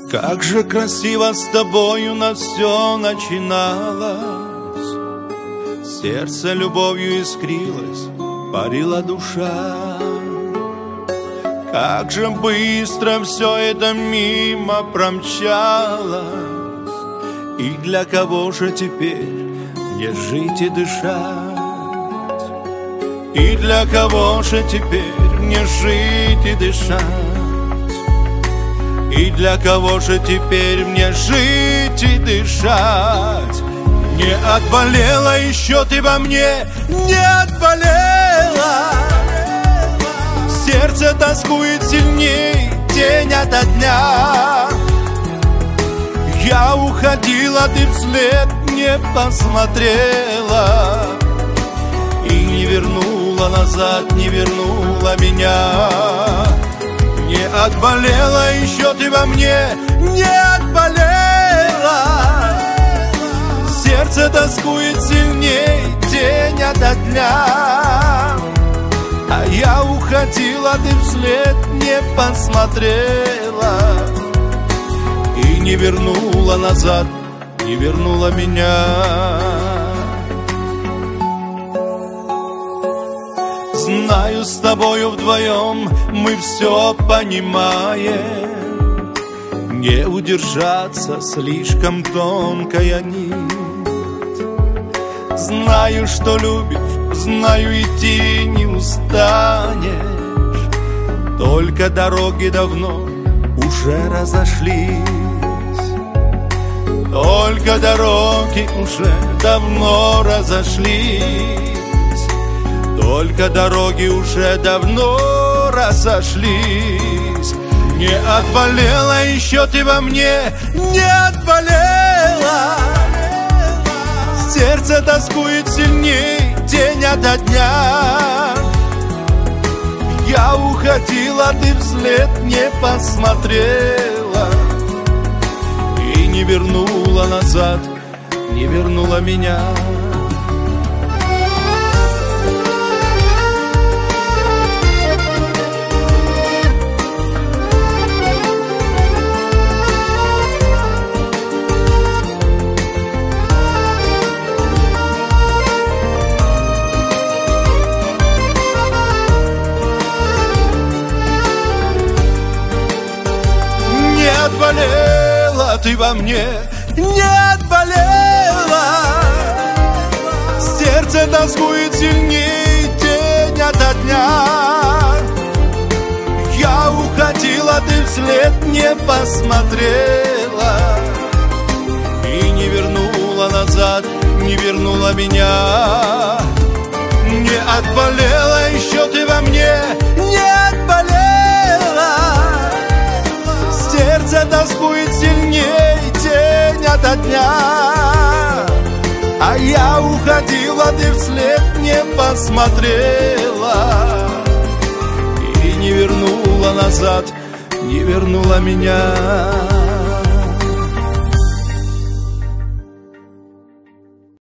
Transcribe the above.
Как же красиво с тобою на все начиналось. Сердце любовью искрилось, парила душа. Как же быстро все это мимо промчалось. И для кого же теперь мне жить и дышать? И для кого же теперь мне жить и дышать? И для кого же теперь мне жить и дышать? Не отболела еще ты во мне, не отболела. Сердце тоскует сильней день ото дня. Я уходила, ты вслед не посмотрела. И не вернула назад, не вернула меня. Не отболела еще ты во мне, не отболела. Сердце тоскует сильней день ото дня. А я уходила, ты вслед не посмотрела. И не вернула назад, не вернула меня. Знаю, с тобою вдвоем мы все понимаем. Не удержаться, слишком тонкая нить. Знаю, что любишь, знаю, идти не устанешь. Только дороги давно уже разошлись. Только дороги уже давно разошлись. Только дороги уже давно разошлись. Не отболела еще ты во мне, не отболела. Сердце тоскует сильней день ото дня. Я уходила, ты вслед не посмотрела. И не вернула назад, не вернула меня. Не отболела ты во мне, не отболела. Сердце тоскует сильней день ото дня. Я уходила, ты вслед не посмотрела. И не вернула назад, не вернула меня. Не отболела еще ты во мне, не отболела. Сердце тоскует сильней день ото дня. А я уходила, ты вслед не посмотрела. И не вернула назад, не вернула меня.